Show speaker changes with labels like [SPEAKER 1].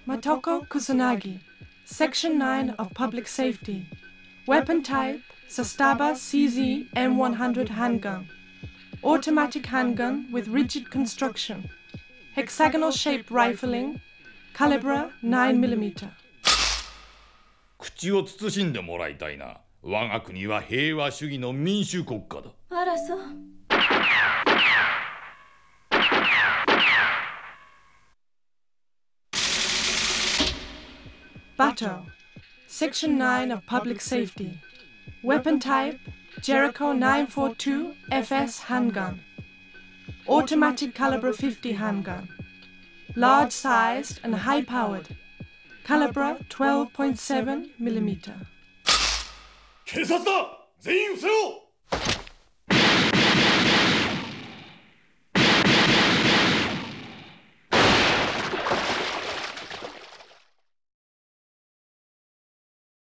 [SPEAKER 1] Motoko Kusanagi, Section 9 of Public Safety. Weapon type, Sastaba CZ M100 handgun. Automatic handgun with rigid construction. Hexagonal shaped rifling, caliber 9mm.
[SPEAKER 2] 口を慎んでもらいたいな。我が国は平和主義の民主国家だ。
[SPEAKER 3] あらそう。
[SPEAKER 1] Bato, Section 9 of Public Safety. Weapon type, Jericho 942 FS handgun. Automatic caliber 50 handgun. Large sized and high powered. Caliber 12.7mm.
[SPEAKER 2] 警察だ！全員伏せろ！